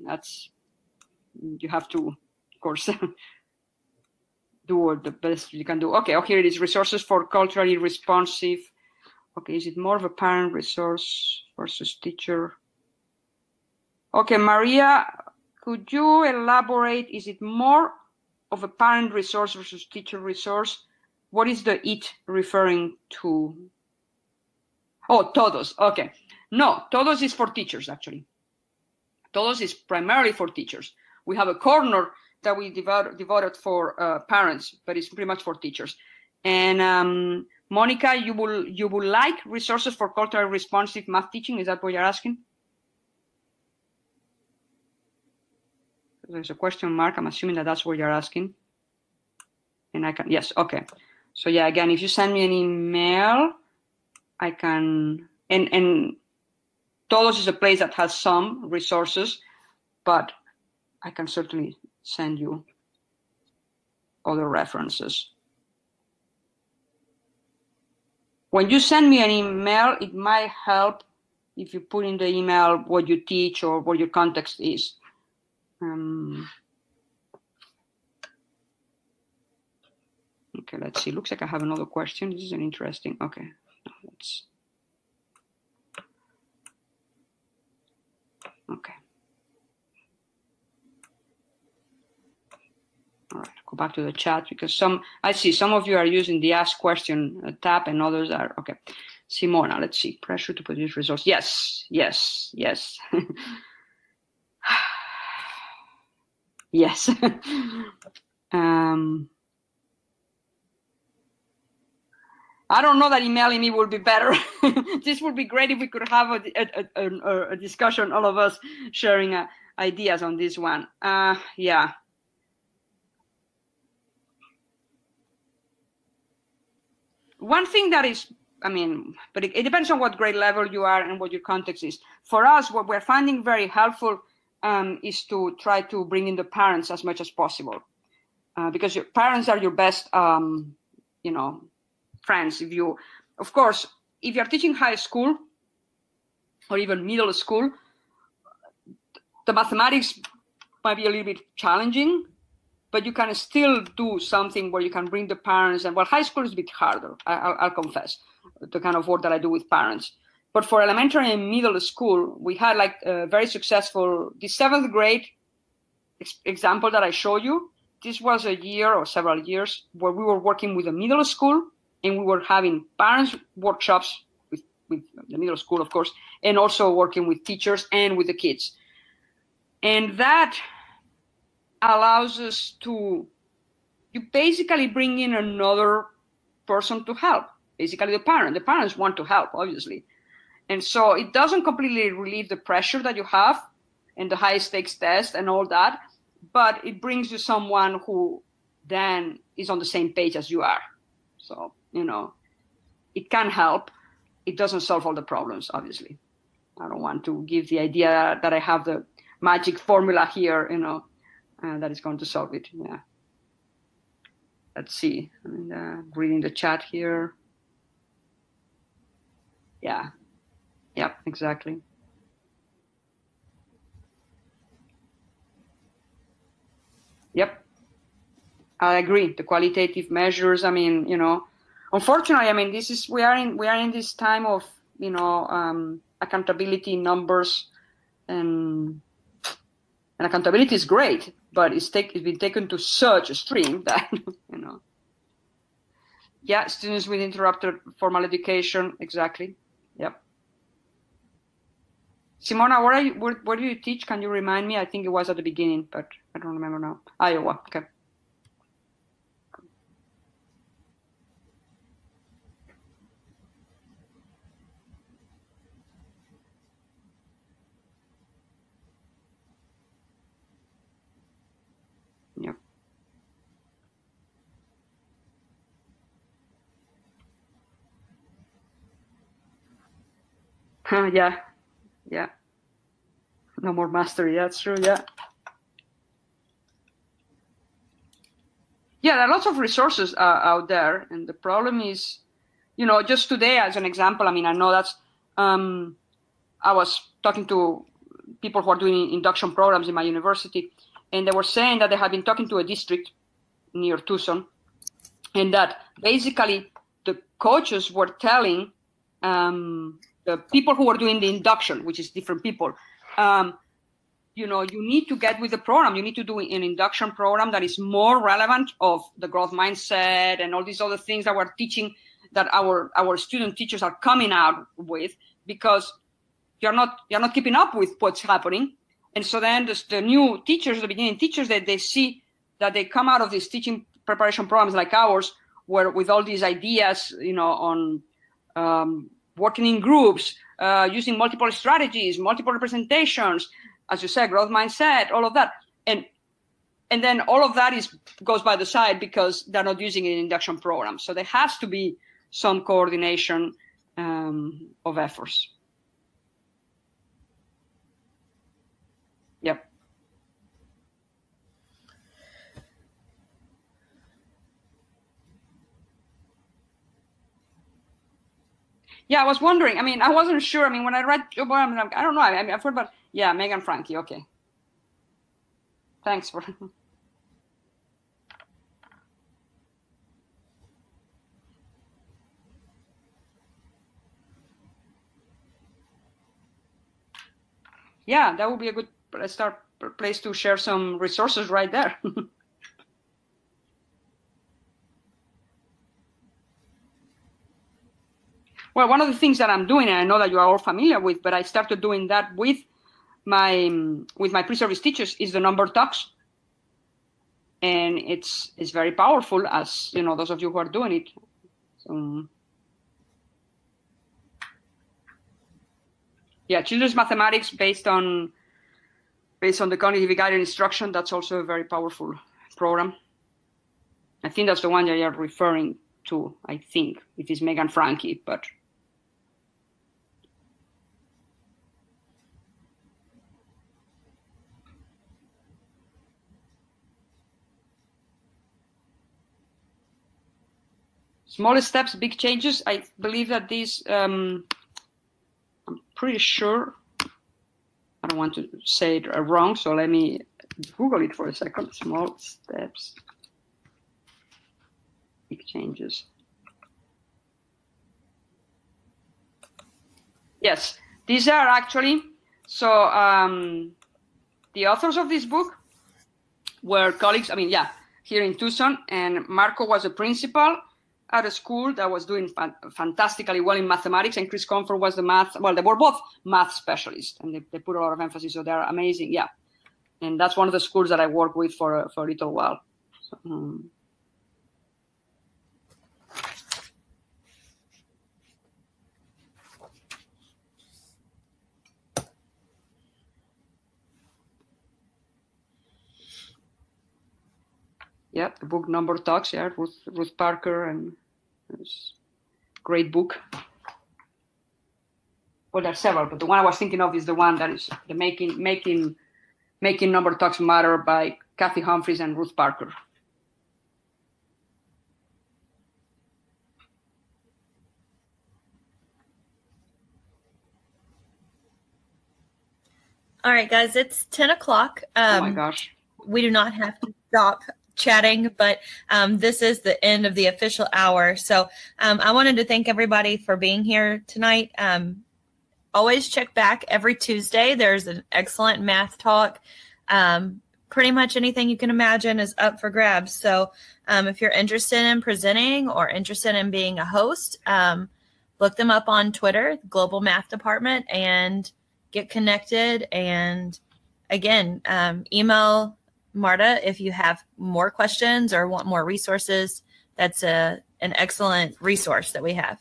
you have to, of course, do the best you can do. Okay, here it is, resources for culturally responsive. Okay, is it more of a parent resource versus teacher? Okay, Maria, could you elaborate? Is it more of a parent resource versus teacher resource? What is the it referring to? Oh, Todos. Okay. No, Todos is for teachers, actually. Todos is primarily for teachers. We have a corner that we devoted for parents, but it's pretty much for teachers. And Monica, you will like resources for culturally responsive math teaching? Is that what you're asking? There's a question mark. I'm assuming that's what you're asking. And I can, yes, okay. So yeah, again, if you send me an email, I can, and Todos is a place that has some resources, but I can certainly send you other references. When you send me an email, it might help if you put in the email what you teach or what your context is. Okay, let's see. Looks like I have another question. This is an interesting. Okay, let's. Okay. All right, go back to the chat because I see some of you are using the ask question tab and others are, okay. Simona, let's see, pressure to produce results. Yes. Yes. I don't know that emailing me would be better. This would be great if we could have a discussion, all of us sharing ideas on this one. Yeah. One thing that is, but it depends on what grade level you are and what your context is. For us, what we're finding very helpful is to try to bring in the parents as much as possible. Because your parents are your best, friends. Of course, if you're teaching high school or even middle school, the mathematics might be a little bit challenging, but you can still do something where you can bring the parents. And high school is a bit harder, I'll confess, the kind of work that I do with parents. But for elementary and middle school, we had a very successful, the 7th grade example that I showed you. This was a year or several years where we were working with a middle school and we were having parents workshops with the middle school, of course, and also working with teachers and with the kids. And that allows us to, you basically bring in another person to help, basically the parent. The parents want to help, obviously. And so it doesn't completely relieve the pressure that you have and the high stakes test and all that, but it brings you someone who then is on the same page as you are. So, you know, it can help. It doesn't solve all the problems, obviously. I don't want to give the idea that I have the magic formula here, you know, that is going to solve it. Yeah. Let's see. I'm reading the chat here. Yeah. Yep, exactly. Yep. I agree. The qualitative measures, I mean, you know, unfortunately, I mean, we are in this time of, you know, accountability numbers, and accountability is great, but it's been taken to such a extreme that, you know. Yeah, students with interrupted formal education, exactly. Yep. Simona, where do you teach? Can you remind me? I think it was at the beginning, but I don't remember now. Iowa, okay. Yep. Yeah, yeah. No more mastery. That's true. Yeah. Yeah, there are lots of resources out there, and the problem is, you know, just today as an example. I mean, I know that's. I was talking to people who are doing induction programs in my university, and they were saying that they had been talking to a district near Tucson, and that basically the coaches were telling the people who were doing the induction, which is different people, you know, you need to get with the program. You need to do an induction program that is more relevant of the growth mindset and all these other things that we're teaching, that our student teachers are coming out with, because you're not keeping up with what's happening. And so then the new teachers, the beginning teachers, that they see that they come out of these teaching preparation programs like ours, where with all these ideas, you know, on working in groups, using multiple strategies, multiple representations, as you said, growth mindset, all of that. And then all of that goes by the side because they're not using an induction program. So there has to be some coordination of efforts. Yep. Yeah, I was wondering. I mean, I wasn't sure. I mean, when I read your book, I'm like, I don't know. I mean, I've heard about, yeah, Megan Franke. Okay. Thanks for. Yeah, that would be a good place to share some resources right there. Well, one of the things that I'm doing, and I know that you are all familiar with, but I started doing that with my pre-service teachers, is the number talks. And it's very powerful, as you know, those of you who are doing it. So, yeah, children's mathematics based on the cognitive guided instruction. That's also a very powerful program. I think that's the one that you're referring to. I think it is Megan Franke, but. Small steps, big changes. I believe that these, I'm pretty sure, I don't want to say it wrong, so let me Google it for a second. Small steps, big changes. Yes, these are actually, so the authors of this book were colleagues, I mean, yeah, here in Tucson, and Marco was a principal, at a school that was doing fantastically well in mathematics, and Chris Comfort was the math. Well, they were both math specialists, and they put a lot of emphasis. So they're amazing. Yeah, and that's one of the schools that I worked with for a little while. So, yeah, the book Number Talks. Yeah, Ruth Parker, and it's great book. Well, there are several, but the one I was thinking of is the one that is the making Number Talks Matter by Kathy Humphries and Ruth Parker. All right, guys, it's 10 o'clock. Oh my gosh. We do not have to stop chatting, but this is the end of the official hour. So I wanted to thank everybody for being here tonight. Always check back every Tuesday. There's an excellent math talk. Pretty much anything you can imagine is up for grabs. So if you're interested in presenting or interested in being a host, look them up on Twitter, Global Math Department, and get connected. And again, email Marta if you have more questions or want more resources. That's an excellent resource that we have.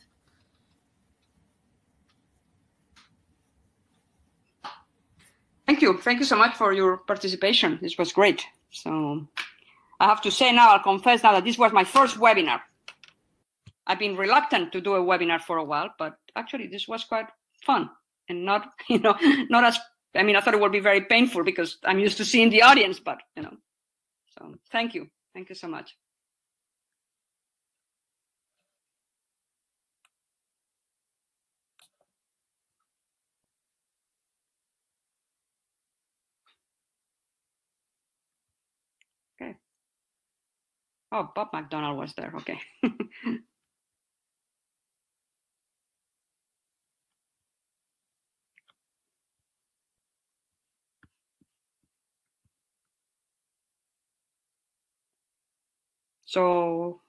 Thank you. Thank you so much for your participation. This was great. So I have to say now, I'll confess now that this was my first webinar. I've been reluctant to do a webinar for a while, but actually this was quite fun and not, not as, I thought it would be very painful because I'm used to seeing the audience, but, so thank you. Thank you so much. Okay. Oh, Bob McDonald was there. Okay. So